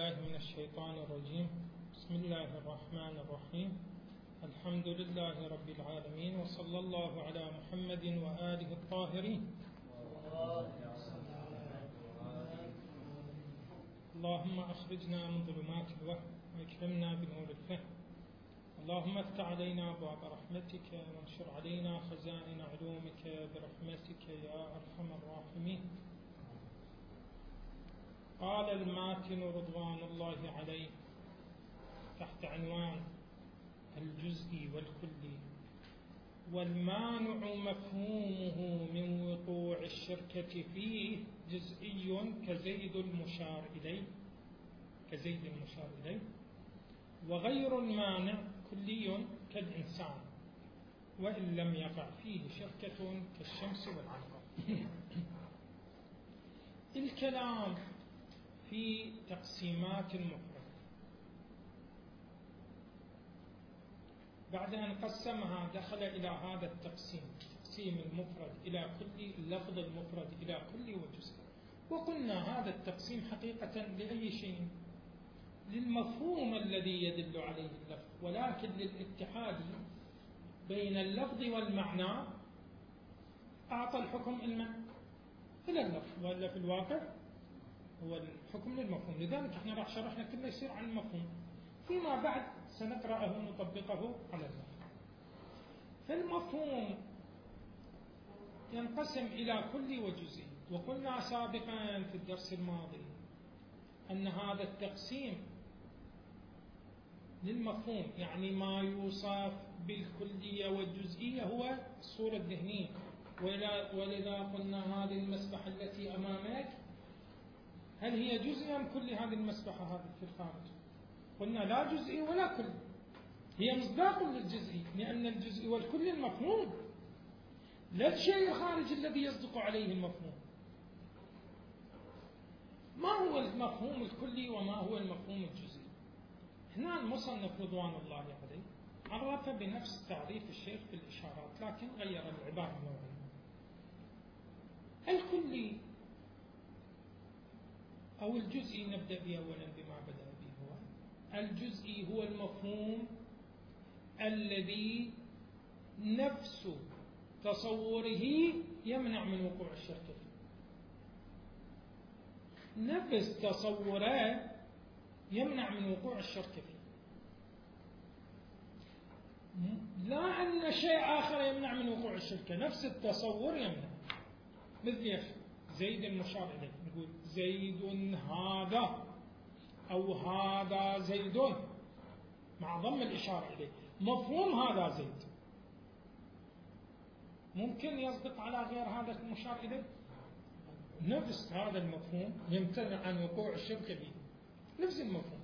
الله من الشيطان الرجيم. بسم الله الرحمن الرحيم. الحمد لله رب العالمين، وصلى الله على محمد وآله الطاهرين. اللهم أخرجنا من ظلمات الوهم واكرمنا بنور الفهم. اللهم افتح علينا أبواب رحمتك وانشر علينا خزائن علومك برحمتك يا أرحم الراحمين. قال الماتن رضوان الله عليه تحت عنوان الجزئي والكلي: والمانع مفهومه من وقوع الشركة فيه جزئي كزيد المشار إليه، وغير المانع كلي كالإنسان وإن لم يقع فيه شركة كالشمس والقمر. الكلام في تقسيمات المفرد بعد أن قسمها دخل إلى هذا التقسيم، تقسيم المفرد إلى كلي، اللفظ المفرد إلى كلي وجزئي. وقلنا هذا التقسيم حقيقة لأي شيء؟ للمفهوم الذي يدل عليه اللفظ، ولكن للاتحاد بين اللفظ والمعنى أعطى الحكم إلى اللفظ، وإلا في الواقع هو الحكم للمفهوم. لذلك احنا راح شرحنا كله يصير عن المفهوم، فيما بعد سنقرأه ونطبقه على اللفظ. فالمفهوم ينقسم إلى كلي وجزئي، وقلنا سابقا في الدرس الماضي أن هذا التقسيم للمفهوم يعني ما يوصف بالكلية والجزئية هو الصورة الذهنية. ولذا قلنا هذه المسبحة التي أمامك هل هي جزئي أم كلي؟ هذه المسبحة هذه في الخارج قلنا لا جزئي ولا كلي، هي مصداق للجزئي، لأن الجزئي والكلي المفهوم، لا الشيء الخارجي الذي يصدق عليه المفهوم. ما هو المفهوم الكلي وما هو المفهوم الجزئي؟ هنا المصنف رضوان الله عليه عرف بنفس تعريف الشيخ في الإشارات، لكن غير العبارة نوعا. الكلي أو الجزئي، نبدأ به أولا بما بدأ به هو الجزئي، هو المفهوم الذي نفس تصوره يمنع من وقوع الشرك فيه. نفس تصوره يمنع من وقوع الشرك فيه، لا أن شيء آخر يمنع من وقوع الشرك، نفس التصور يمنع. مثل زيد المشار إليه، نقول زيد هذا أو هذا زيد مع ضم الإشارة إليه، مفهوم هذا زيد ممكن يصدق على غير هذا المشار إليه؟ نفس هذا المفهوم يمتنع عن وقوع الشرك به، نفس المفهوم.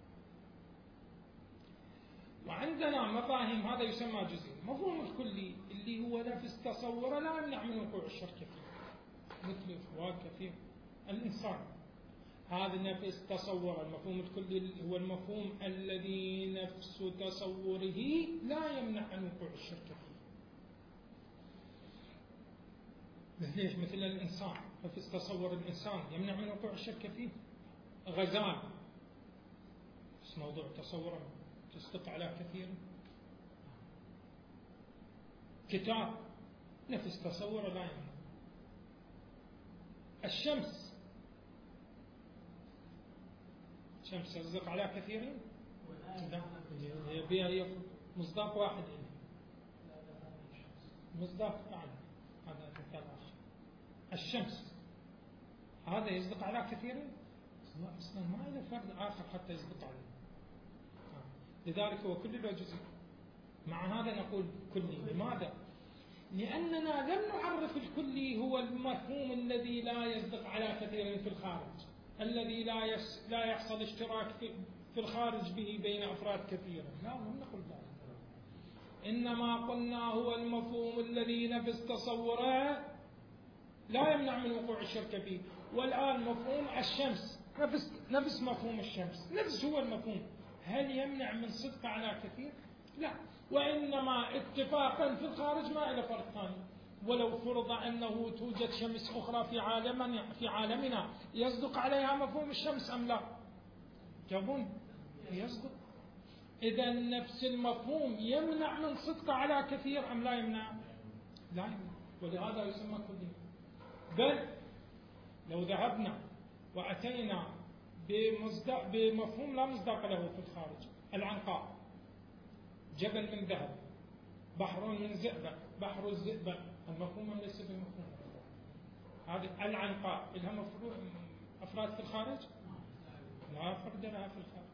وعندنا مفاهيم هذا يسمى جزئي. المفهوم الكلي اللي هو نفس تصوره لا يمنع من وقوع الشرك فيه، مثل فوات كثير الإنسان، هذا نفس تصور. المفهوم الكلي هو المفهوم الذي نفس تصوره لا يمنع عن وقوع الشرك فيه. مثل الإنسان، نفس تصور الإنسان يمنع من وقوع الشرك فيه. غزال بس موضوع تصوره تصدق على كثير. كتاب نفس تصوره لا يمنع. الشمس يصدق على كثيرين، هي مصداق واحد إليه، مصداق ثاني. هذا مثال آخر. الشمس هذا يصدق على كثيرين، أصلا ما له فرد آخر حتى يصدق عليه. لذلك هو كلي لا جزئي. مع هذا نقول كلي. لماذا؟ لأننا لم نعرف الكلي هو المفهوم الذي لا يصدق على كثير في الخارج، الذي لا يحصل اشتراك في الخارج به بين أفراد كثيرة. لا، لم نقل ذلك. إنما قلنا هو المفهوم الذي نفس تصوره لا يمنع من وقوع الشرك فيه. والآن مفهوم الشمس نفس مفهوم الشمس، نفس هو المفهوم، هل يمنع من صدق على كثير؟ لا، وإنما اتفاقا في الخارج ما إلى فرق ثاني. ولو فرض أنه توجد شمس أخرى في عالمنا يصدق عليها مفهوم الشمس أم لا؟ جاوبون يصدق. إذا نفس المفهوم يمنع من صدقه على كثير أم لا يمنع؟ لا يمنع، ولهذا يسمى كلي. بل لو ذهبنا وأتينا بمفهوم لا مصداق له في الخارج، العنقاء، جبل من ذهب، بحر من زئبق، بحر الزئبق، المفهوم ليس بمفهوم. هذه العنقاء لها أفراد في الخارج؟ لا فرد لها في الخارج،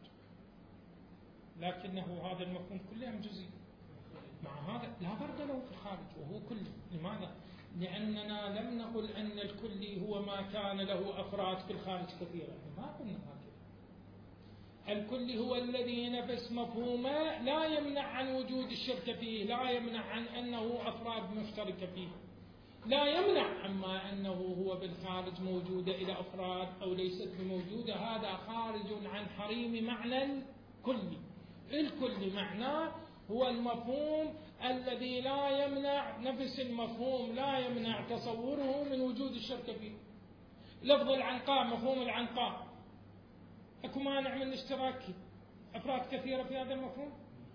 لكنه هذا المفهوم كله جزئي، مع هذا لا فرد له في الخارج وهو كلي. لماذا؟ لأننا لم نقل أن الكلي هو ما كان له أفراد في الخارج كثيرة، ما قلنا هكذا. الكلي هو الذي نفس مفهومه لا يمنع عن وجود الشرك فيه، لا يمنع عن أنه أفراد مشتركة فيه، لا يمنع أما أنه هو بالخارج موجودة إلى أفراد أو ليست بموجودة، هذا خارج عن حريم معنى الكلي. الكلي معناه هو المفهوم الذي لا يمنع، نفس المفهوم لا يمنع تصوره من وجود الشرك فيه. لفظ العنقاء، مفهوم العنقاء، أكو مانع من اشتراك أفراد كثيرة في هذا المفهوم؟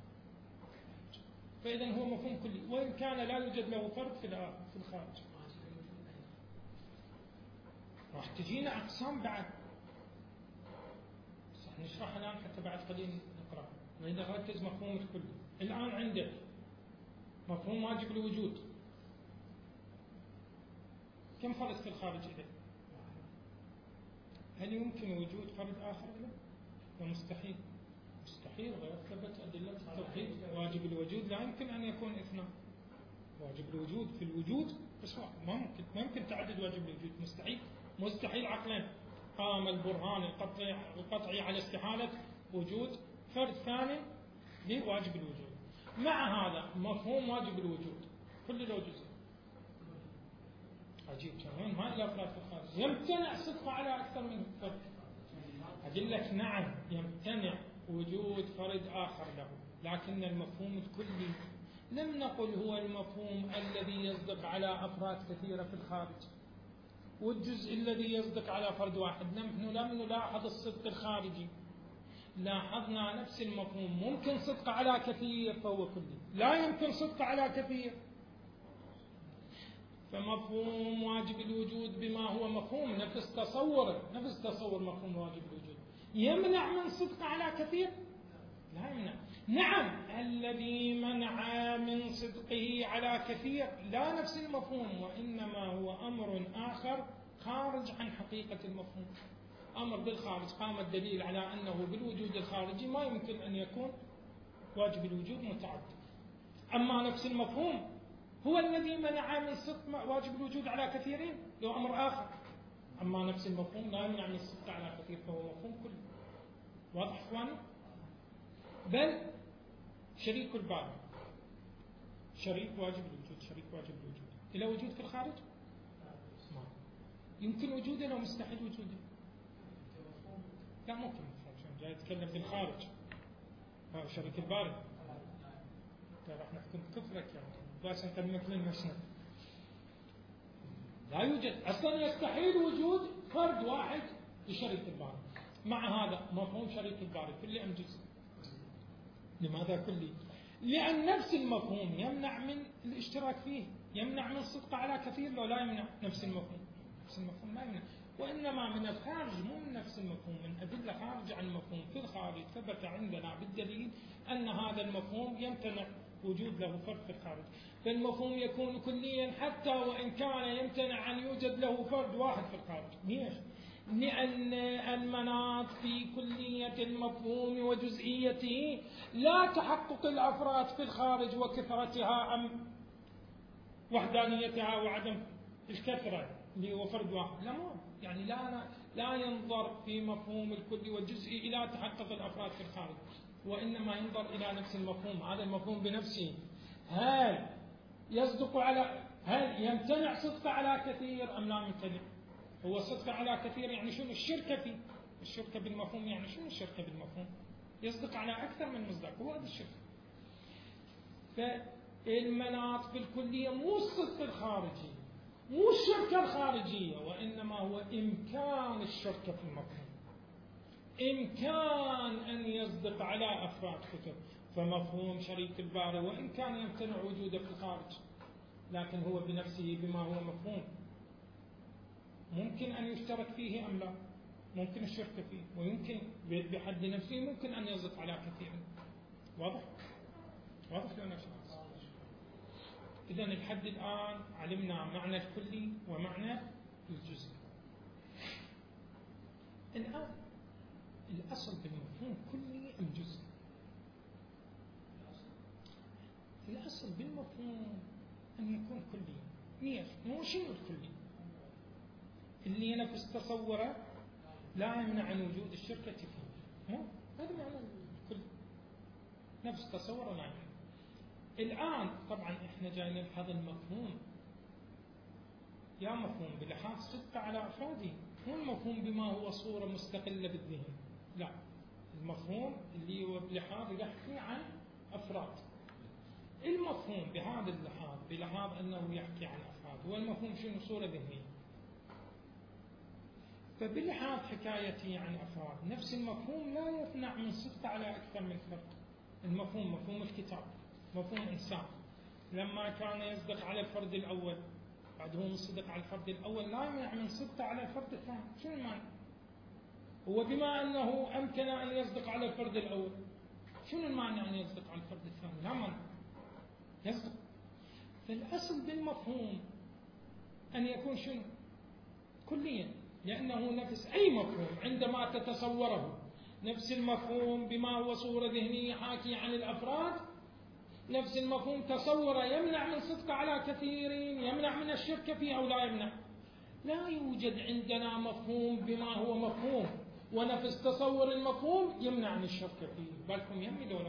فإذا هو مفهوم كلي، وإن كان لا يوجد له فرق في الخارج. راح تجينا أقسام بعد، نشرح الآن حتى بعد قليل نقرأ. وإذا ركز مفهوم الكلي الآن عندك مفهوم واجب الوجود، كم فرد في الخارج إذا؟ هل يمكن وجود فرد آخر له؟ ومستحيل، مستحيل، غير ثبت أدلة التوحيد. واجب الوجود لا يمكن أن يكون اثنان، واجب الوجود في الوجود بس ما ممكن تعدد واجب الوجود، مستحيل، مستحيل عقلا. قام البرهان القطعي على استحالة وجود فرد ثاني لواجب الوجود. مع هذا مفهوم واجب الوجود كل له جزء عجيب كمان، ما إلى أفراد في الخارج، يمتنع صدقه على أكثر من فرد. أقول لك نعم يمتنع وجود فرد آخر له، لكن المفهوم الكلي لم نقل هو المفهوم الذي يصدق على أفراد كثيرة في الخارج، والجزء الذي يصدق على فرد واحد. نحن لم نلاحظ الصدق الخارجي، لاحظنا نفس المفهوم ممكن صدق على كثير فهو كلي، لا يمكن صدق على كثير. فمفهوم واجب الوجود بما هو مفهوم نفس تصور مفهوم واجب الوجود يمنع من صدق على كثير؟ لا يمنع. نعم الذي منع من صدقه على كثير لا نفس المفهوم، وإنما هو أمر آخر خارج عن حقيقة المفهوم، أمر بالخارج. قام الدليل على أنه بالوجود الخارجي ما يمكن أن يكون واجب الوجود متعدد. أما نفس المفهوم هو الذي منع من صدق واجب الوجود على كثيرين، له أمر آخر. أما نفس المفهوم لا يمنع من الصدق على كثير، فهو مفهوم كله. واضح إخواني؟ بل شريك الباب، شريك واجب الوجود، شريك واجب الوجود إلى وجود في الخارج؟ ما يمكن وجوده لو مستحيل وجوده. لا ممكن، جاي يتكلم بالخارج. شريك الباري راح نحكم كفرك يعني بس انت مثل المسند. لا يوجد اصلا، يستحيل وجود فرد واحد لشريك الباري. مع هذا مفهوم شريك الباري كل ام جزء. لماذا كلي؟ لأن نفس المفهوم يمنع من الاشتراك فيه، يمنع من الصدق على كثير. لو لا يمنع نفس المفهوم، نفس المفهوم لا يمنع، وإنما من الخارج، مو من نفس المفهوم، من أدلة خارج عن المفهوم في الخارج ثبت عندنا بالدليل أن هذا المفهوم يمتنع وجود له فرد في الخارج. فالمفهوم يكون كليا حتى وإن كان يمتنع أن يوجد له فرد واحد في الخارج. ليش؟ لأن المناط في كلية المفهوم وجزئيته لا تحقق الأفراد في الخارج وكثرتها أم وحدانيتها وعدم الكثرة اللي هو فرد واحد. لا يعني لا ينظر في مفهوم الكلي والجزئي إلى تحقق الأفراد في الخارج، وإنما ينظر إلى نفس المفهوم. هذا المفهوم بنفسه هل يصدق هل يمتنع صدق على كثير أم لا يمتنع؟ هو صدق على كثير يعني شنو الشركة فيه؟ الشركة بالمفهوم يعني شنو الشركة بالمفهوم؟ يصدق على أكثر من مصداق، هو هذا الشركة. فالمناط بالكلية مو الصدق الخارجي، مو الشركة الخارجية، وإنما هو إمكان الشركة في المفهوم. إمكان أن يصدق على أفراد كتب، فمفهوم شريك الباري وإن كان يمتنع وجوده في الخارج، لكن هو بنفسه بما هو مفهوم ممكن أن يشترك فيه أم لا، ممكن الشرك فيه، ويمكن بحد نفسه ممكن أن يصدق على كثير. واضح؟ واضح لنا شخص. إذن لحد الآن علمنا معنى الكلي ومعنى الجزء. الآن الأصل بالمفهوم كلي أم جزء؟ الأصل بالمفهوم أن يكون كلي. ليش؟ مو شنو الكلي؟ اللي نفس تصوره لا يمنع عن وجود الشركة فيه. مو هذا معنى الكلي، نفس تصوره لا يمنع. الآن طبعا احنا جاي نلحظ المفهوم، يا مفهوم بلحاظ صدق على أفراده، مو المفهوم بما هو صورة مستقلة بالذهن، لا، المفهوم اللي هو بلحاظ يحكي عن أفراد. المفهوم بهذا اللحاظ بلحاظ أنه يحكي عن أفراد، هو المفهوم شنو؟ صورة ذهنية. فبلحاظ حكايته عن أفراد نفس المفهوم لا يمنع من صدق على أكثر من فرد. المفهوم مفهوم الكتاب، مفهوم إنسان لما كان يصدق على الفرد الأول، بعد هو صدق على الفرد الأول لا يمنع من صدق على الفرد الثاني. شنو المعنى؟ هو بما أنه أمكن أن يصدق على الفرد الأول، شنو المعنى أن يصدق على الفرد الثاني؟ لا معنى يصدق. فالأصل بالمفهوم أن يكون شنو؟ كليا، لأنه نفس أي مفهوم عندما تتصوره، نفس المفهوم بما هو صورة ذهنية حاكي عن الأفراد، نفس المفهوم تصور يمنع من صدق على كثيرين، يمنع من الشرك فيه أو لا يمنع. لا يوجد عندنا مفهوم بما هو مفهوم ونفس تصور المفهوم يمنع من الشرك فيه. بالكم يمي دولا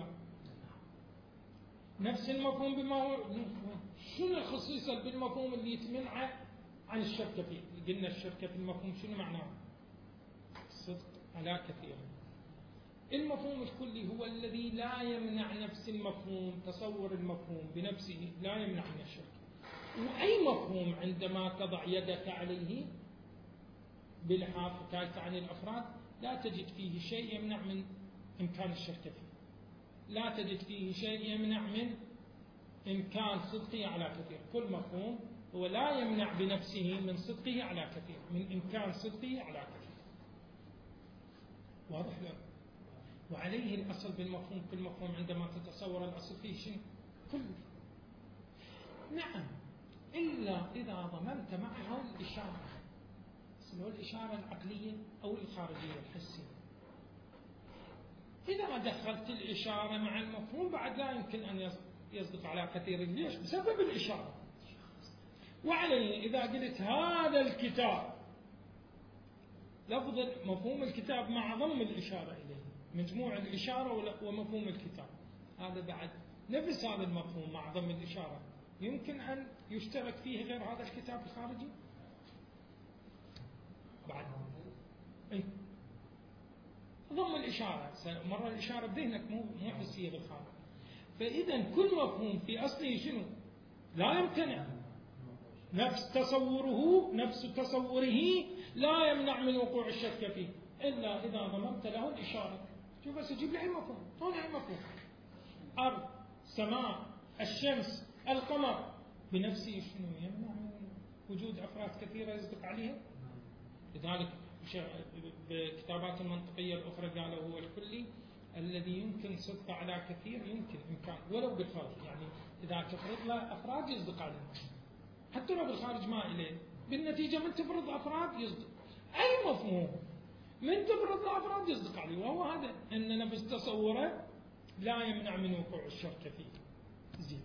نفس المفهوم بما هو، شنو الخصيصة بالمفهوم اللي يتمنع عن الشرك فيه؟ قلنا الشرك في المفهوم شنو معناه؟ الصدق على كثير. المفهوم الكلي هو الذي لا يمنع نفس المفهوم، تصور المفهوم بنفسه لا يمنع من الشرك. وأي مفهوم عندما تضع يدك عليه بلحاظ حكاية عن الأفراد لا تجد فيه شيء يمنع من إمكان الشرك فيه، لا تجد فيه شيء يمنع من إمكان صدقه على كثير. كل مفهوم هو لا يمنع بنفسه من صدقه على كثير، من إمكان صدقه على كثير. واضح لك؟ وعليه الأصل بالمفهوم، كل مفهوم عندما تتصور الأصل فيه شيء كل. نعم، إلا إذا ضمنت معها الإشارة، سواء الإشارة العقلية أو الخارجية الحسية. إذا دخلت الإشارة مع المفهوم بعد لا يمكن أن يصدق على كثير. ليش؟ بسبب الإشارة. وعليه إذا قلت هذا الكتاب، لفظ مفهوم الكتاب مع ضم الإشارة إليه، مجموع الإشارة ومفهوم الكتاب، هذا بعد نفس هذا المفهوم مع ضم الإشارة يمكن أن يشترك فيه غير هذا الكتاب الخارجي بعد ضم الإشارة. مرة الإشارة بذهنك مو حسية بالخارج. فإذا كل مفهوم في أصله شنو؟ لا يمتنع، نفس تصوره لا يمنع من وقوع الشك فيه إلا إذا ضمنت له الإشارة. شوف بس يجيب لي أي مفهوم، هون أي مفهوم، أرض، سماء، الشمس، القمر، بنفسه شنو يمنع من وجود أفراد كثيرة يصدق عليها. لذلك بكتابات المنطقية الأخرى قالوا هو الكلي الذي يمكن صدق على كثير، يمكن إمكان ولو بالخارج، يعني إذا تفرض له أفراد يصدق عليهم حتى لو بالخارج ما إليه، بالنتيجة من تفرض أفراد يصدق. أي مفهوم من تفرض أفراد يصدق عليه، وهو هذا أن نفس تصوره لا يمنع من وقوع الشرك فيه. زين،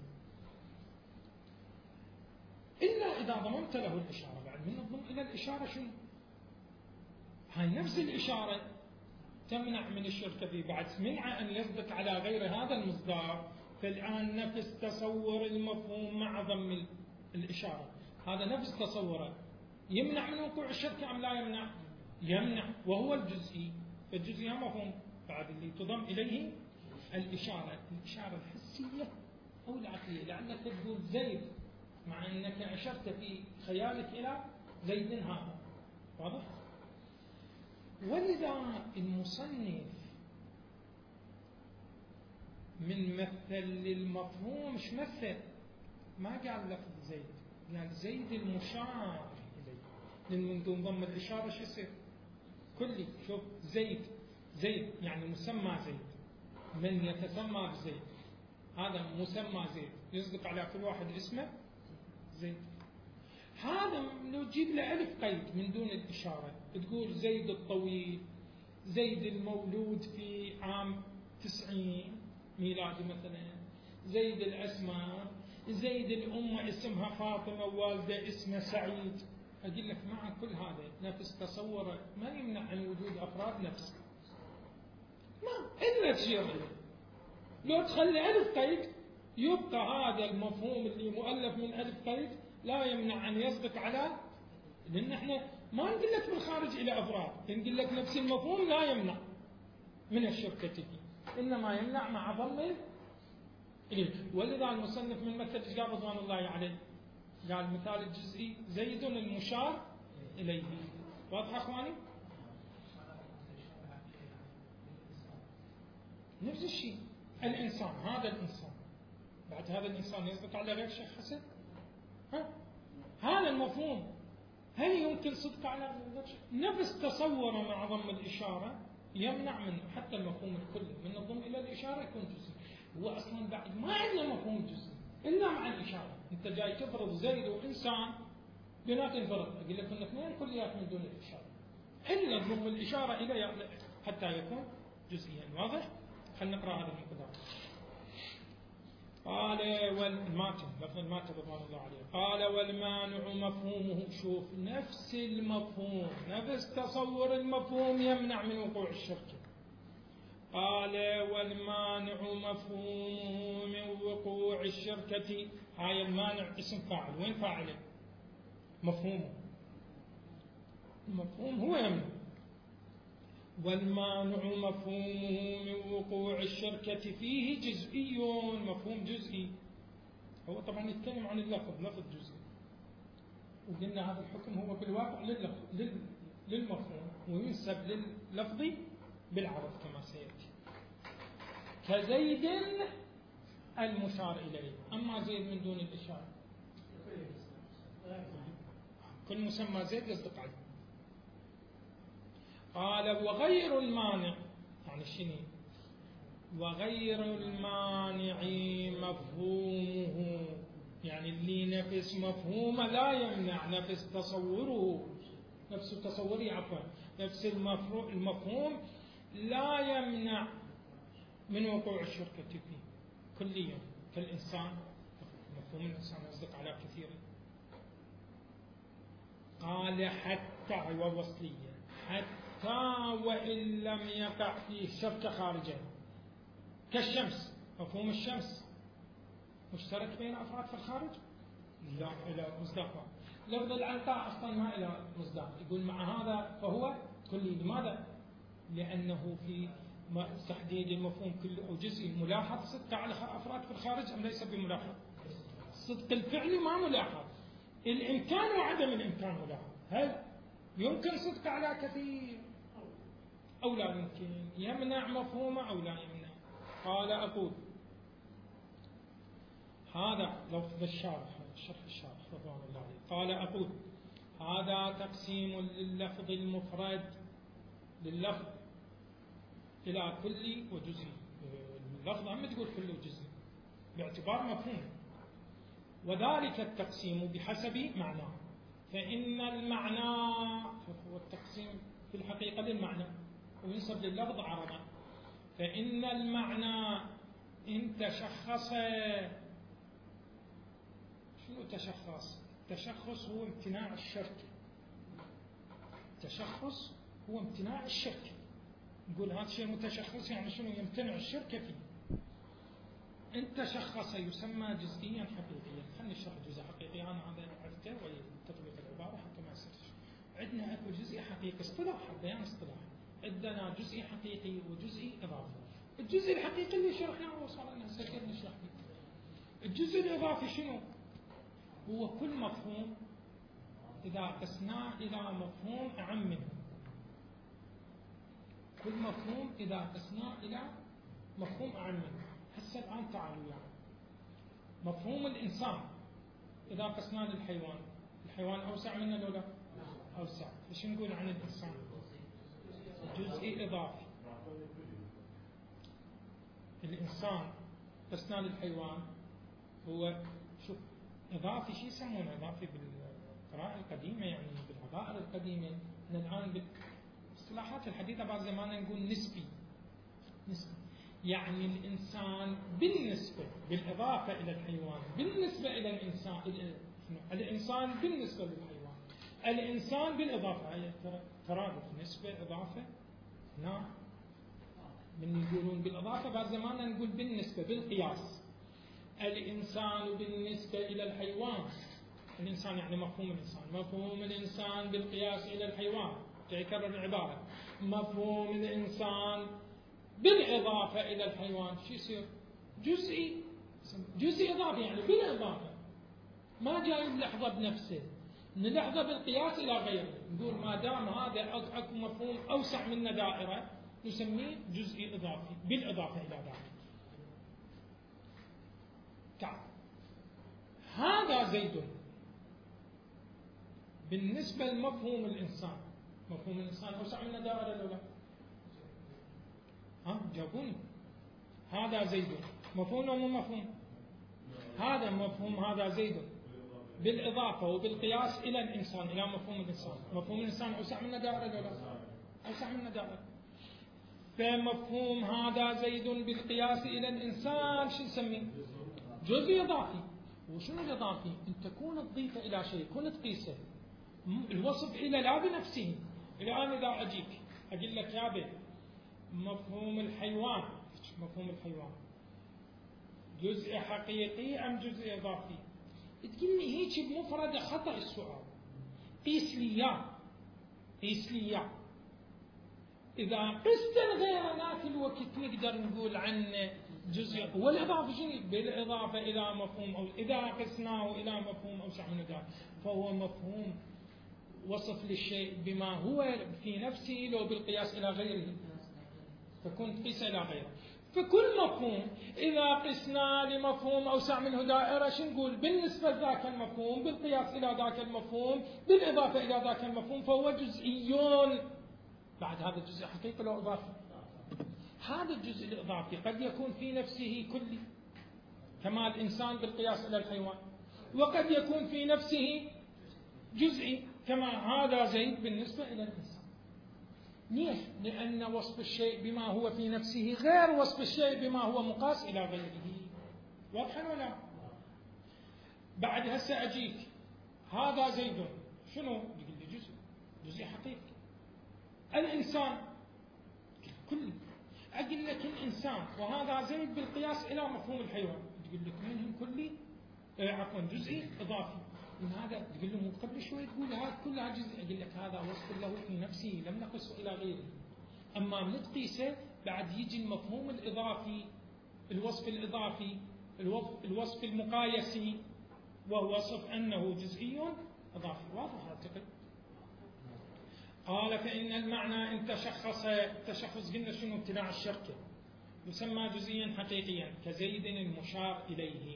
إلا إذا ضمنت له الإشارة. بعد من الضم إلى الإشارة شنو؟ هاي نفس الإشارة تمنع من الشرك فيه، بعد منع أن يصدق على غير هذا المصدار. فالآن نفس تصور المفهوم مع ضم الإشارة، هذا نفس تصوره يمنع من وقوع الشرك أم لا يمنع؟ يمنع، وهو الجزئي. فالجزئي مفهوم بعد اللي تضم إليه الإشارة الحسية أو العقلية. لعلك تقول زيد مع أنك أشرت في خيالك إلى زيد هذا، واضح؟ ولذا المصنف من مثل للمفهوم مش مثل، ما قال لفظ زيد، قال زيد المشار إليه، لأن من دون ضم الإشارة شو يصير؟ كلي. شوف زيد يعني مسمى زيد، من يتسمى بزيد هذا مسمى زيد، يصدق على كل واحد اسمه زيد. هذا لو تجيب له ألف قيد من دون الإشارة، تقول زيد الطويل، زيد المولود في عام 90 ميلادي مثلا، زيد الأسمر، زيد الأمة اسمها فاطمة ووالده اسمه سعيد. أقول لك مع كل هذا نفس تصوره ما يمنع عن وجود أفراد نفس، ما إلا تشير له. لو تخلي ألف قيد يبقى هذا المفهوم اللي مؤلف من ألف قيد لا يمنع أن يصدق على، لأن احنا ما نقول لك بالخارج إلى أفراد، نقول لك نفس المفهوم لا يمنع من الشركة فيه، إنما يمنع مع ضم إليه. ولذا المصنف من مثل إيش قال رضوان الله عليه؟ قال مثال الجزئي زيد المشار إليه. واضح أخواني؟ نفس الشيء الإنسان، هذا الإنسان بعد هذا الإنسان يصدق على غير شيخ حسن؟ هذا المفهوم هل يمكن صدق على غير شيخ؟ نفس تصوره مع ضم الإشارة يمنع منه حتى المفهوم الكلي من الضم إلى الإشارة يكون جزئي. هو أصلا بعد ما عندنا مفهوم جزئي إلا مع الإشارة. أنت جاي تفرض زيد وإنسان بينات انفرد، أقول لك إن اثنين كليات من دون الإشارة، إلا ضم الإشارة إلى حتى يكون جزئيا. واضح؟ خلينا نقرأ هذا المقدار. قال والماتن، لفظ الماتن رضوان الله عليه، قال والمانع مفهومه. شوف نفس المفهوم، نفس تصور المفهوم يمنع من وقوع الشرك. قال والمانع مفهومه من وقوع الشركة. هاي المانع اسم فاعل، وين فاعله؟ مفهومه، المفهوم هو يمنع. والمانع مفهومه من وقوع الشركة فيه جزئي، مفهوم جزئي. هو طبعا يتكلم عن اللفظ، لفظ جزئي، وقلنا هذا الحكم هو في الواقع للمفهوم وينسب لللفظ بالعرض كما سيأتي. كزيد المشار إليه، أما زيد من دون الإشارة كل مسمى زيد يصدق عليه. قال وغير المانع، يعني شنو؟ وغير المانع مفهومه، يعني اللي نفس مفهومه لا يمنع، نفس تصوره، نفس تصوري عفوا، نفس المفهوم لا يمنع من وقوع الشركة فيه كليا. كالإنسان، مفهوم الإنسان يصدق على كثير. قال حتى ووصليا، حتى وإن لم يقع فيه الشرك خارجا، كالشمس. مفهوم الشمس مشترك بين أفراد في الخارج؟ لا، إلى مصداق. لفظ العنقاء أصلا ما إلى مصداق، يقول مع هذا فهو كلي. لماذا؟ لأنه في تحديد المفهوم كله أو جزئي ملاحظ صدق على أفراد في الخارج أم ليس بملاحظ؟ صدق الفعل ما ملاحظ، الإمكان وعدم الإمكان ملاحظ. هل يمكن صدق على كثير أو لا يمكن؟ يمنع مفهومه أو لا يمنع؟ قال أقول هذا لفظ الشارح، شرح الشارح رضوان الله عليه. قال أقول هذا تقسيم لللفظ المفرد، لللفظ إلى كلي وجزئي. اللفظ هم تقول كلي وجزئي باعتبار مفهوم، وذلك التقسيم بحسب معناه. فإن المعنى هو التقسيم في الحقيقة للمعنى وينسب لللفظ عرضا. فإن المعنى إن تشخص، شنو تشخص؟ تشخص هو امتناع الشرك، تشخص هو امتناع الشرك. نقول هذا الشيء متشخص يعني شنو؟ يمتنع الشرك فيه. إن تشخص يسمى جزئيا حقيقيا. خلينا نشرح جزء حقيقي، أنا هذا عرفته وتطبيق العبارة حتى ما يصير. عندنا أكو جزئي حقيقي، اصطلاح بيان اصطلاح. عندنا جزئي حقيقي وجزئي إضافي. الجزء الحقيقي اللي شرحناه وصلنا سكر نشرح فيه. الجزء الإضافي شنو؟ هو كل مفهوم إذا قسناه إلى مفهوم أعم منه. كل مفهوم إذا قسناه إلى مفهوم أعم منه. هسه الآن تعالوا يعني مفهوم الإنسان إذا قسناه للحيوان، الحيوان أوسع منه لو لا؟ أوسع. فش نقول عن الإنسان؟ جزئي إضافي. الإنسان قسناه للحيوان هو شوف إضافي. شو يسمونه إضافي بالقراءة القديمة يعني بالعبائر القديمة؟ احنا الآن بالاصطلاحات الحديثة بعض زمان نقول نسبي. يعني الإنسان بالنسبة بالإضافة إلى الحيوان بالنسبة إلى الإنسان، الإنسان بالنسبة للحيوان، الإنسان بالإضافة. هي ترادف نسبة إضافة. نعم من يقولون بالإضافة بعد زمان نقول بالنسبة بالقياس. الإنسان بالنسبة إلى الحيوان، الإنسان يعني مفهوم الإنسان، مفهوم الإنسان بالقياس إلى الحيوان. تكرر العبارة مفهوم الإنسان بالإضافة إلى الحيوان. شو يصير؟ جزئي إضافي يعني بالإضافة، ما جاي اللحظة بنفسه، نلحظة بالقياس إلى غيره. نقول ما دام هذا أكو مفهوم أوسع من دائرة نسميه جزئي إضافي بالإضافة إلى ذلك. تعال هذا زيد بالنسبة لمفهوم الإنسان. مفهوم الإنسان أوسع من دائرة لو لا؟ جاوبوني. هذا زيد مفهوم أو مو مفهوم؟ هذا مفهوم هذا زيد بالإضافة وبالقياس إلى الإنسان، إلى مفهوم الإنسان. مفهوم الإنسان أوسع من دائرة لو لا؟ أوسع من دائرة. فمفهوم هذا زيد بالقياس إلى الإنسان شو نسميه؟ جزء إضافي. وشنو الإضافي؟ أن تكون تضيفه إلى شيء، كن تقيسه الوصف إلى لا بنفسه. الآن إذا أجيك أقول لك يا بي مفهوم الحيوان، مفهوم الحيوان جزء حقيقي أم جزء إضافي؟ تقول لي هيك بمفردة خطأ السؤال. قيس لي إياه. إذا قست غير ذاك الوقت نقدر نقول عنه جزء. والإضافة شنو؟ بالإضافة إلى مفهوم، أو إذا قسناه إلى مفهوم أوسع من ذلك فهو مفهوم وصف للشيء بما هو في نفسه لو بالقياس إلى غيره، فكنت قيس إلى غيره. فكل مفهوم إذا قسنا لمفهوم أوسع منه دائرة شو نقول؟ بالنسبة لذاك المفهوم بالقياس إلى ذاك المفهوم بالإضافة إلى ذاك المفهوم فهو جزئيون. بعد هذا الجزء حقيقي لو إضافي. هذا الجزء الإضافي قد يكون في نفسه كلي كما الإنسان بالقياس إلى الحيوان، وقد يكون في نفسه جزئي كما هذا زيد بالنسبة إلى الإنسان. ليش؟ لأن وصف الشيء بما هو في نفسه غير وصف الشيء بما هو مقاس إلى غيره. واضح ولا؟ بعد هسه أجيك هذا زيد شنو؟ يقول لي جزء حقيقي. الإنسان كل أقول لك الإنسان وهذا زيد بالقياس إلى مفهوم الحيوان، تقول لك منهم كلي عفوا جزئي إضافي. من هذا تقول له مو قبل شوي تقول هذا كلها جزء، أقول لك هذا وصف له في نفسه لم نقصه إلى غيره. أما من تقيسه بعد يجي المفهوم الإضافي، الوصف الإضافي، الوصف المقايسي، وهو وصف أنه جزئي إضافي. واضح أعتقد؟ قال فإن المعنى إن تشخص قلنا شنو؟ امتناع الشركة يسمى جزئيا حقيقيا كزيد المشار إليه.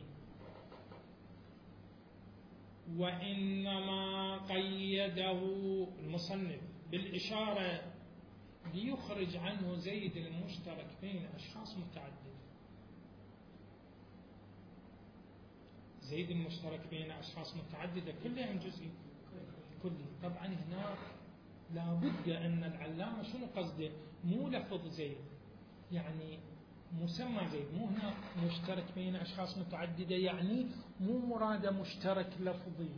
وإنما قيده المصنف بالإشارة ليخرج عنه زيد المشترك بين أشخاص متعددة. زيد المشترك بين أشخاص متعددة كلهم جزئي كلي. طبعا هناك لابد أن العلامة شنو قصده؟ مو لفظ زيد يعني مسمى زيد، مو هنا مشترك بين أشخاص متعددة يعني مو مراد مشترك لفظي،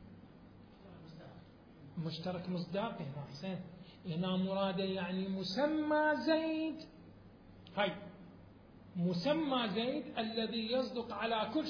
مشترك مصداقي. هنا أحسن، هنا مراد يعني مسمى زيد. هاي مسمى زيد الذي يصدق على كل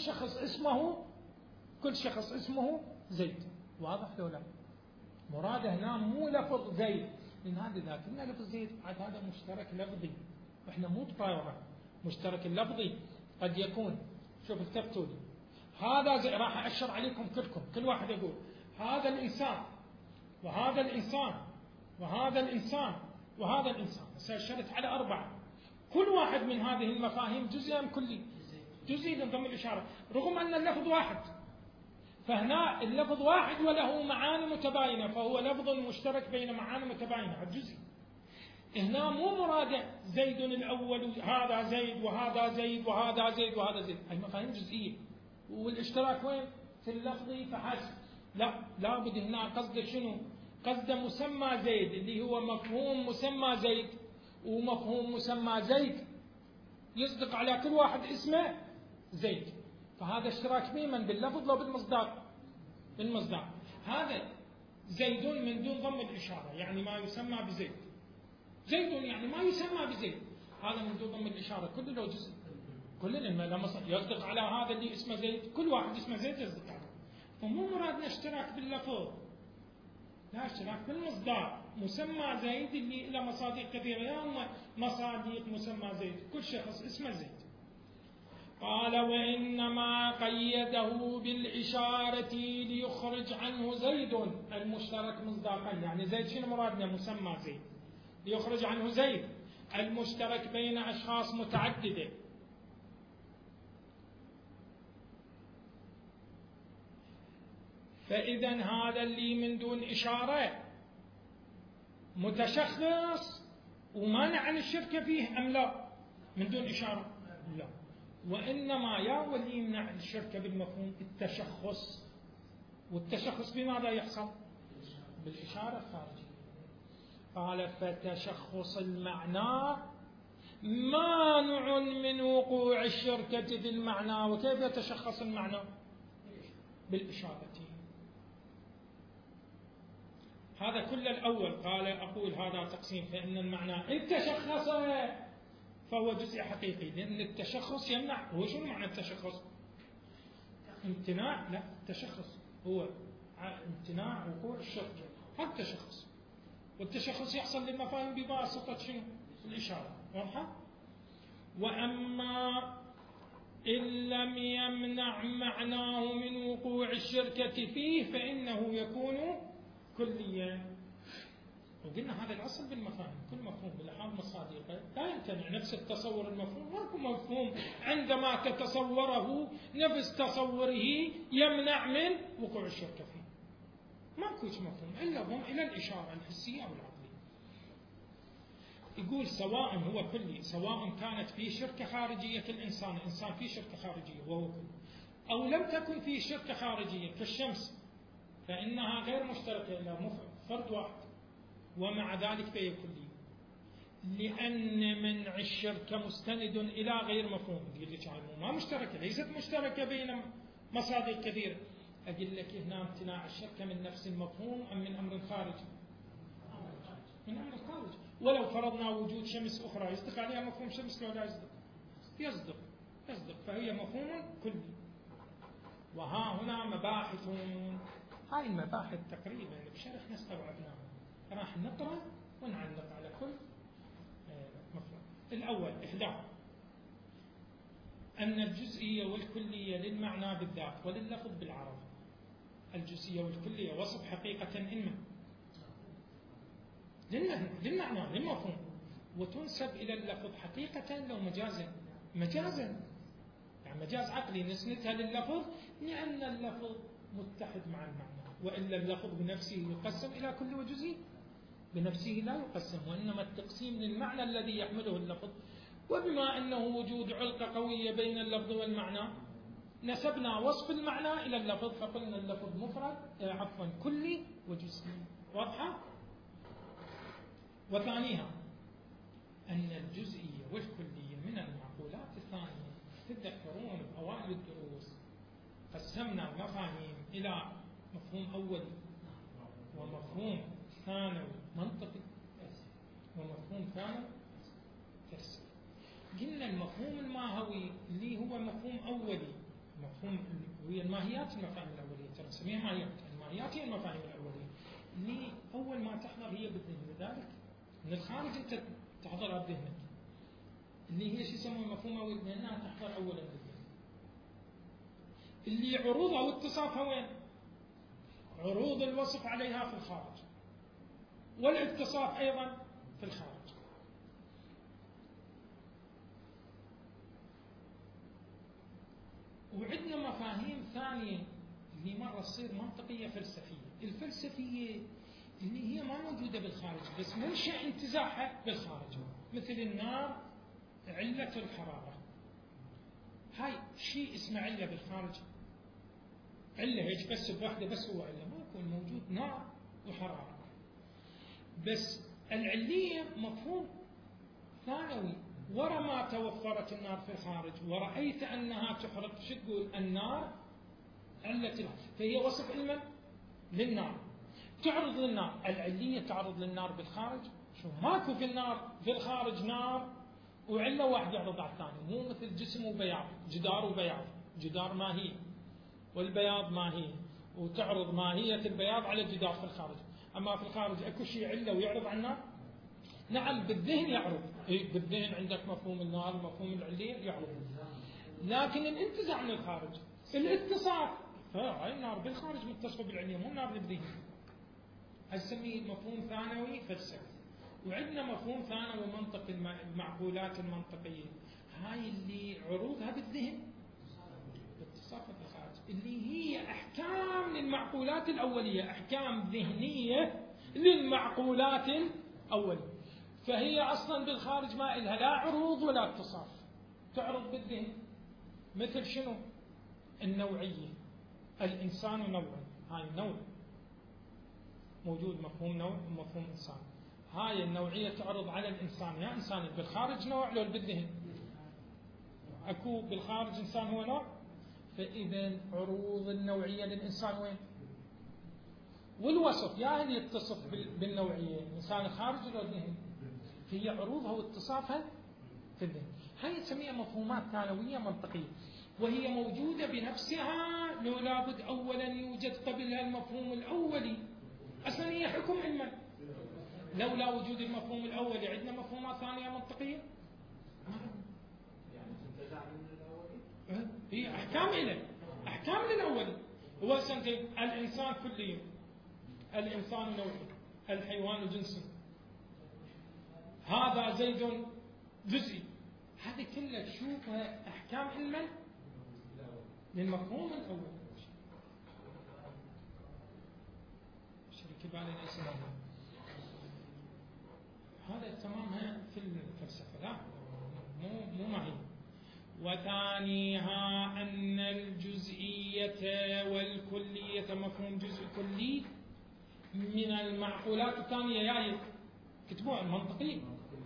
شخص اسمه زيد. واضح لو لا؟ مراد هنا مو لفظ زيد، لأن هذا ذاك إن لفظ زيد عاد هذا مشترك لفظي، وإحنا مو طايرة. مشترك اللفظي قد يكون، شوف التفتوا لي هذا زي راح أشر عليكم كلكم، كل واحد يقول هذا الإنسان وهذا الإنسان وهذا الإنسان وهذا الإنسان. سأشرت على 4، كل واحد من هذه المفاهيم جزئي أم كلي؟ جزئي لانضم الإشارة، رغم أن اللفظ واحد. فهنا اللفظ واحد وله معاني متباينة، فهو لفظ مشترك بين معاني متباينة الجزئي. هنا مو مراد زيد الأول هذا زيد وهذا زيد وهذا زيد وهذا زيد، هي مفاهيم جزئية، والاشتراك وين؟ في اللفظ فحسب. لا، لابد هنا قصد شنو؟ قصد مسمى زيد اللي هو مفهوم مسمى زيد، ومفهوم مسمى زيد يصدق على كل واحد اسمه زيد. فهذا اشتراك بمن؟ باللفظ لو بالمصداق؟ بالمصداق. هذا زيد من دون ضم الإشارة يعني ما يسمى بزيد، زيد يعني ما يسمى بزيد، هذا من دون ضم الإشارة كله لو جزء، كل لما يصدق على هذا اللي اسمه زيد، كل واحد اسمه زيد يصدق عليه. فمو مرادنا اشتراك باللفظ، لا، اشتراك بالمصداق. مسمى زيد اللي له مصادق كثيرة، يا مصادق مسمى زيد، كل شخص اسمه زيد. قال وإنما قيده بالإشارة ليخرج عنه زيد المشترك مصداقا. يعني زيد شنو مرادنا؟ مسمى زيد، ليخرج عنه زيد المشترك بين أشخاص متعددة. فإذا هذا اللي من دون إشارة متشخص ومانع عن الشركة فيه أم لا؟ من دون إشارة لا. وإنما يا واللي يمنع الشركة بالمفهوم التشخص، والتشخص بماذا يحصل؟ بالإشارة الخارجية. قال فتشخص المعنى مانع من وقوع الشركة في المعنى. وكيف يتشخص المعنى؟ بالإشارة. هذا كل الأول. قال أقول هذا تقسيم، فإن المعنى إن تشخص فهو جزء حقيقي، لأن التشخص يمنع. هو شنو معنى التشخص؟ امتناع. لا، التشخص هو امتناع وقوع الشركة، هذا التشخص. والتشخص يحصل للمفاهيم بواسطة شنو؟ الإشارة. واضحة؟ وأما إن لم يمنع معناه من وقوع الشركة فيه فإنه يكون كليا. وقلنا هذا الأصل بالمفاهيم، كل مفهوم بالأحوال المصادقة لا يمتنع نفس التصور المفهوم. ماكو مفهوم عندما تتصوره نفس تصوره يمنع من وقوع الشركة فيه، ماكو مفهوم إلا هم إلى الإشارة الحسية أو العقلية. يقول سواء هو كلي، سواء كانت فيه شركة خارجية كالإنسان، إنسان فيه شركة خارجية وهو كلي، أو لم تكن فيه شركة خارجية كالشمس، فإنها غير مشتركة إلا فرد واحد، ومع ذلك فهي كلية، لأن منع الشركة مستند إلى غير مفهوم. تقول لك ما مشتركة، ليست مشتركة بين مصادر كثيرة. أقول لك هنا امتناع الشركة من نفس المفهوم أم من أمر خارجي؟ من أمر خارجي. ولو فرضنا وجود شمس أخرى يصدق عليها مفهوم شمس لو لا يصدق؟ يصدق. فهي مفهوم كلي. وها هنا مباحث، هاي المباحث تقريبا بشرح نستوعبناها، راح نقرأ ونعلق على كل مفهوم. الأول إحداث أن الجزئية والكلية للمعنى بالذات ولللفظ بالعرض. الجزئية والكلية وصف حقيقة إنما للمعنى للمفهوم، وتنسب إلى اللفظ حقيقة لو مجازا يعني مجاز عقلي نسندها لللفظ لأن اللفظ متحد مع المعنى، وإلا اللفظ بنفسه يقسم إلى كل وجزء، بنفسه لا يقسم، وإنما التقسيم للمعنى الذي يحمله اللفظ. وبما أنه وجود علقة قوية بين اللفظ والمعنى نسبنا وصف المعنى إلى اللفظ، فقلنا اللفظ مفرد كلي وجزئي. واضحة؟ وثانيها أن الجزئية والكلية من المعقولات الثانية. تتذكرون بأوائل الدروس قسمنا المفاهيم إلى مفهوم أولي ومفهوم ثانوي منطقي ومفهوم ثالث فلسفي. قلنا المفهوم الماهوي اللي هو مفهوم أولي، مفهوم هي الماهيات، المفاهيم الأولية ترى نسميها ماهيات، الماهيات هي المفاهيم الأولية اللي أول ما تحضر هي بالذهن، لذلك من الخارج أنت تحضرها بذهنك، اللي هي شو يسمونه مفهوم أولي لأنها تحضر أولا بالذهن. اللي عروضها واتصافها وين؟ عروض الوصف عليها في الخارج، والاتصاف أيضا في الخارج. وعندنا مفاهيم ثانية اللي مرة تصير منطقية فلسفية. الفلسفية اللي هي ما موجودة بالخارج بس منشأ انتزاعها بالخارج، مثل النار علة الحرارة، هاي شيء اسمه علة بالخارج، علة هيك بس بواحدة بس هو علة، ما يكون موجود نار وحرارة. بس العلية مفهوم ثانوي، ورا ما توفرت النار في الخارج ورأيت أنها تحرق، شو تقول؟ النار علة، فهي وصف علما للنار، تعرض للنار. العلية تعرض للنار بالخارج، شو ماكو في النار في الخارج نار وعلة واحد يعرض على الثاني، مو مثل جسم وبياض، جدار وبياض، جدار ماهية والبياض ماهية، وتعرض ماهية البياض على الجدار في الخارج. أما في الخارج أكو شيء علة ويعرض على النار؟ نعم بالذهن يعرض، بالذهن عندك مفهوم النار مفهوم العلية يعرض، لكن الانتزاع من الخارج الاتصال، فهاي النار بالخارج متصفة بالعلية مو النار بالذهن. نسميه مفهوم ثانوي فلسفي. وعندنا مفهوم ثانوي منطقي، المعقولات المنطقية، هاي اللي عروضها بالذهن باتصاف الخارج، اللي هي أحكام للمعقولات الأولية، أحكام ذهنية للمعقولات الأولية، فهي أصلا بالخارج ما إلها لا عروض ولا اتصاف، تعرض بالذهن. مثل شنو؟ النوعية، الإنسان نوع، هاي نوع موجود، مفهوم نوع ومفهوم إنسان، هاي النوعية تعرض على الإنسان، يا إنسان بالخارج نوع لو بالذهن؟ أكو بالخارج إنسان هو نوع، فإذا عروض النوعية للإنسان وين؟ والوصف يا اللي يتصف بالنوعية إنسان خارج لو الذهن، هي عروضها واتصافها في الذهن. هاي نسميها مفهومات ثانوية منطقية، وهي موجودة بنفسها، لو لابد أولا يوجد قبلها المفهوم الأولي، أصلا هي حكم علما، لولا وجود المفهوم الأولي عندنا مفهومات ثانية منطقية؟ هي أحكام إليه، أحكام للأولي. هو سنتين، الإنسان كلي، الإنسان نوعي، الحيوان جنسي، هذا زيد جزئي، هذه كلها تشوفها أحكام علما للمفهوم الأول. شريك بالي ليس هذا تمامها في الفلسفة، لا مو معي. وثانيها أن الجزئية والكلية، مفهوم جزء كلي من المعقولات الثانية، يعني كتبوها المنطقية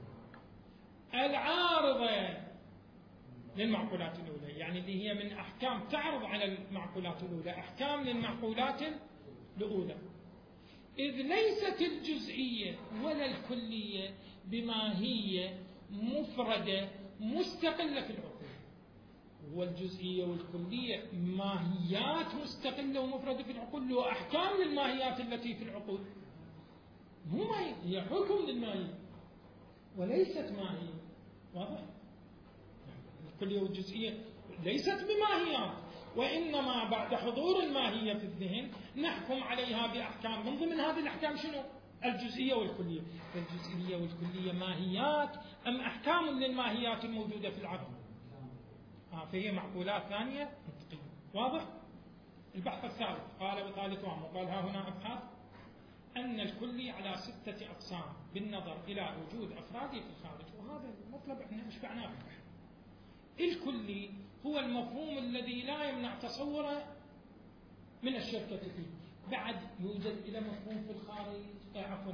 العارضة للمعقولات الأولى، يعني اللي هي من أحكام تعرض على المعقولات الأولى، أحكام للمعقولات الأولى، إذ ليست الجزئية ولا الكلية بماهية مفردة مستقلة في العقول، والجزئية والكلية ماهيات مستقلة ومفردة في العقول، وأحكام للماهيات التي في العقول، مو ماهية، هي حكم للماهية وليست ماهية. واضح؟ الكلية والجزئية ليست بماهيات، وإنما بعد حضور الماهية في الذهن نحكم عليها بأحكام، من ضمن هذه الأحكام شنو؟ الجزئية والكلية. فالجزئية والكلية ماهيات أم أحكام للماهيات الموجودة في العقل؟ فهي معقولات ثانية منطقية. واضح؟ البحث الثالث قال وثالث وقال ها هنا أبحاث أن الكلي على 6 أقسام بالنظر إلى وجود أفراده في الخارج، وهذا المطلب احنا أشبعناه. الكلي هو المفهوم الذي لا يمنع تصوره من الشركة فيه، بعد يوجد إلى مفهوم في الخارج، عفوا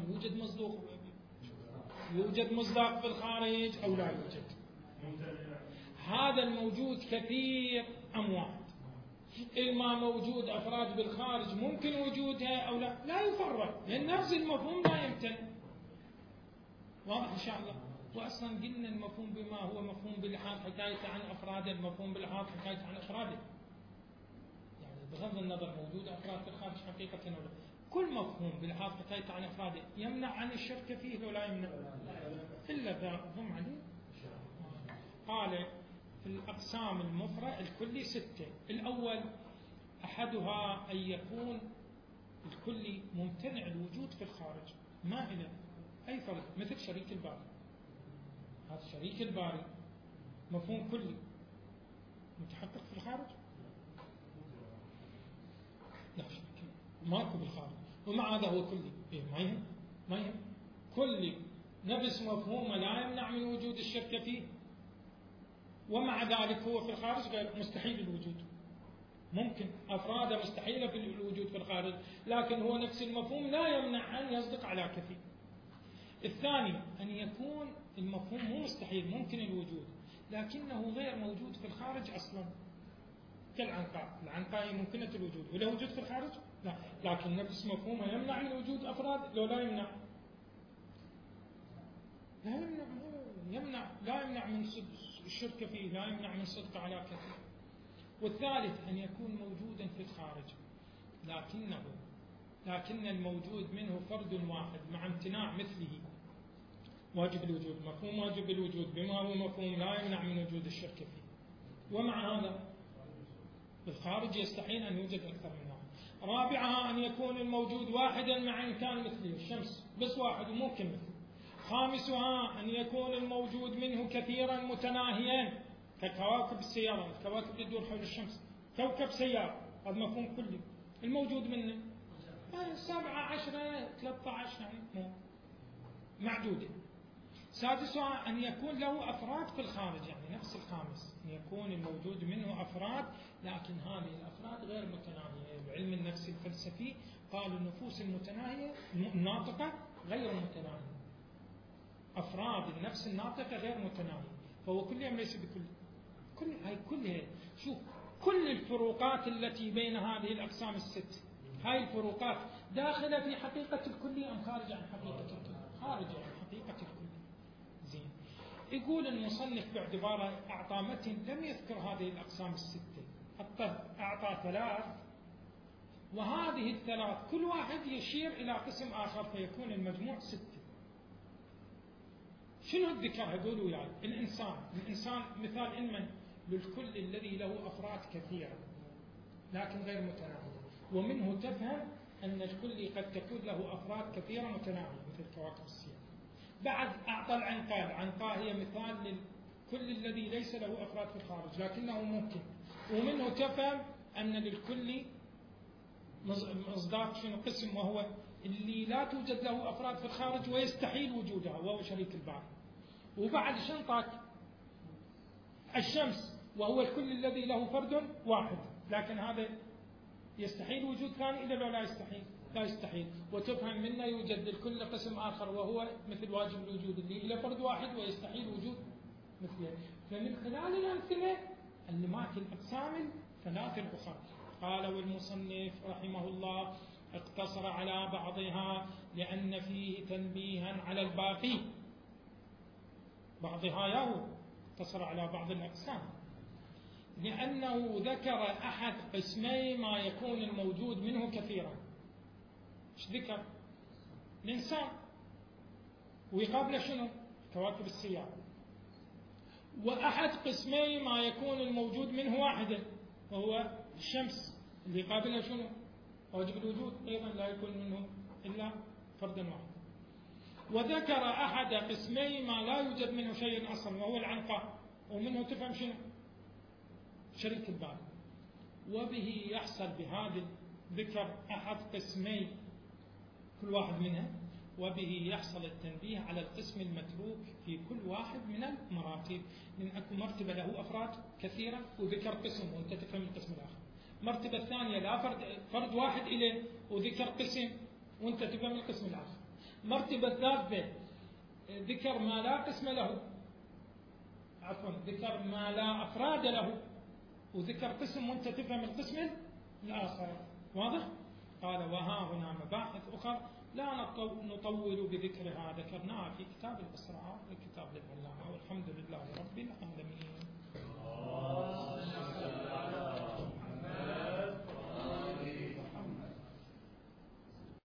يوجد مصداق في الخارج أو لا يوجد، هذا الموجود كثير أم واحد، إما موجود أفراد بالخارج ممكن وجودها أو لا يفرق، لأن نفس المفهوم لا يمتنع. واضح إن شاء الله؟ وأصلا قلنا المفهوم بما هو مفهوم بلحاظ حكاية عن أفراده، المفهوم بلحاظ حكاية عن أفراده، يعني بغض النظر موجود أفراد في الخارج حقيقة أو لا، كل مفهوم بلحاظ حكاية عن أفراده يمنع عن الشرك فيه ولا يمنع إلا ذا ضم عليه. قال في الأقسام المفردة الكلي 6، الأول أحدها أن يكون الكلي ممتنع الوجود في الخارج، ما إله أي فرد مثل شريك الباري. هذا شريك الباري مفهوم كلي متحقق في الخارج؟ لا شريك ماكو بالخارج، ومع هذا هو كلي. ما يهم كلي نفس مفهومه لا يمنع من وجود الشركة فيه، ومع ذلك هو في الخارج غير مستحيل الوجود. ممكن أفراد مستحيلة في الوجود في الخارج، لكن هو نفس المفهوم لا يمنع أن يصدق على كثير. الثاني أن يكون المفهوم مو مستحيل، ممكن الوجود لكنه غير موجود في الخارج أصلا، كالعنقاء. العنقاء ممكنة الوجود وله وجود في الخارج؟ لا، لكن نفس مفهومه يمنع من وجود أفراد. لو لا يمنع، لا يمنع من الشركة فيه، لا يمنع من صدق على كثير. والثالث أن يكون موجودا في الخارج لكن الموجود منه فرد واحد مع امتناع مثله واجب الوجود. مفهوم واجب الوجود بما هو مفهوم لا يمنع من وجود الشركة فيه، ومع هذا بالخارج يستحيل أن يوجد أكثر من واحد. رابعها أن يكون الموجود واحدا مع إمكان مثله، الشمس بس واحد وممكن مثله. خامسها أن يكون الموجود منه كثيرا متناهيا ككواكب السيارة، الكواكب اللي تدور حول الشمس كوكب سيارة، هذا مفهوم كلي. الموجود منه 7 10 13 يعني معدودة. سادسها أن يكون له أفراد في الخارج، يعني نفس الخامس أن يكون الموجود منه أفراد، لكن هذه الأفراد غير متناهية. بعلم النفس الفلسفي قالوا النفوس المتناهية الناطقة غير متناهية، أفراد النفس الناطقة غير متناهية، فهو كل يوم ليس بكل. هاي كلها شوف كل الفروقات التي بين هذه الأقسام الست، هاي الفروقات داخلة في حقيقة الكلي أم خارج عن حقيقة الكلي؟ خارج عن حقيقة الكلي. زين، يقول المصنف باعتباره أعطى متن لم يذكر هذه الأقسام الستة، حتى أعطى 3، وهذه ال3 كل واحد يشير إلى قسم آخر فيكون المجموع 6. شنو الذكر؟ قولوا وياي. الإنسان مثال علما للكل الذي له أفراد كثيرة لكن غير متناهية، ومنه تفهم أن الكل قد تكون له أفراد كثيرة متناهية مثل كواكب السيارة. بعد أعطى العنقاء هي مثال للكل الذي ليس له أفراد في الخارج لكنه ممكن، ومنه تفهم أن للكل مصداق شنو قسم، وهو اللي لا توجد له أفراد في الخارج ويستحيل وجودها، وهو شريك الباري. وبعد شنطك الشمس، وهو الكل الذي له فرد واحد، لكن هذا يستحيل وجود ثاني إذا لا يستحيل. وتفهم منه يوجد للكل قسم آخر وهو مثل واجب الوجود اللي له فرد واحد ويستحيل وجود مثله. فمن خلال الأمثلة اللي ماكل الأقسام ال3 الأخرى. قال والمصنف رحمه الله اقتصر على بعضها لأن فيه تنبيها على الباقي. بعضها يهو اقتصر على بعض الأقسام لأنه ذكر أحد قسمي ما يكون الموجود منه كثيرا. ايش ذكر؟ الإنسان، ويقابله شنو؟ كواكب السيارة. وأحد قسمي ما يكون الموجود منه واحدا وهو الشمس، اللي يقابلها شنو؟ واجب الوجود أيضا لا يكون منه إلا فردا واحدا. وذكر أحد قسمي ما لا يوجد منه شيء أصلا وهو العنقاء، ومنه تفهم شنو؟ شريك الباري. وبه يحصل بهذا ذكر أحد قسمي كل واحد منها، وبه يحصل التنبيه على القسم المتروك في كل واحد من المراتب. من أكو مرتبة له أفراد كثيرة وذكر قسم وأنت تفهم القسم الآخر. مرتبة الثانية لا فرد واحد إليه وذكر قسم وأنت تفهم القسم الآخر. مرتبة الثالثة ذكر ما لا قسم له، ذكر ما لا أفراد له وذكر قسم وأنت تفهم القسم الآخر. واضح؟ قال وها هنا مباحث أخرى لا نطول بذكرها ذكرناها في كتاب الإسراء لكتاب العلامة، والحمد لله رب العالمين.